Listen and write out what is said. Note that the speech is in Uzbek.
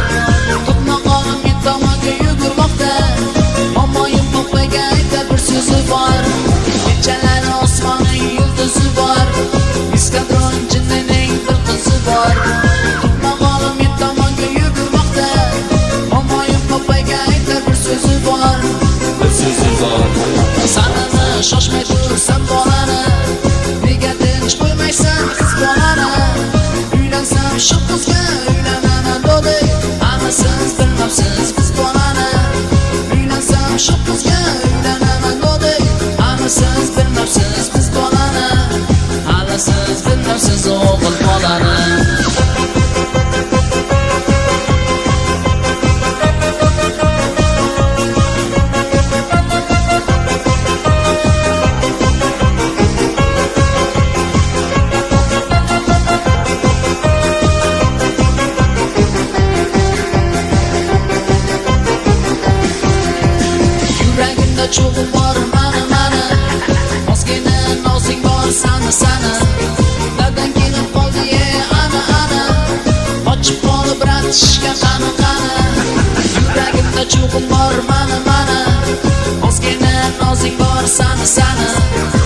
Tutma qolim men tomonga yugurmoqda. Momoyim papaga aytar bir so'zi bor. Kechalari osmoning yulduzi bor. Eskadron jinnining bir qizi bor. Tutma qolim men tomonga yugurmoqda. Momoyim papaga aytar bir so'zi bor. Bir so'zi bor. Sanani shoshmay tursan bolani. Nega tinch qo'ymaysan qiz bolani? Uylansam shu qizga uylanaman dodi. Ana siz bilmabsiz qiz bolani. Uylansam shu qizga uylanaman dodi. Ana siz bilmabsiz qiz bolani. Ana siz bilmabsiz o'g'il bolani. Cho'g'im bor mani Ozgina nozing bor sani Dadang kelib qoldi ana Ochib qolib ratishga qani Yuragimda cho'g'im bor mani Ozgina nozing bor sani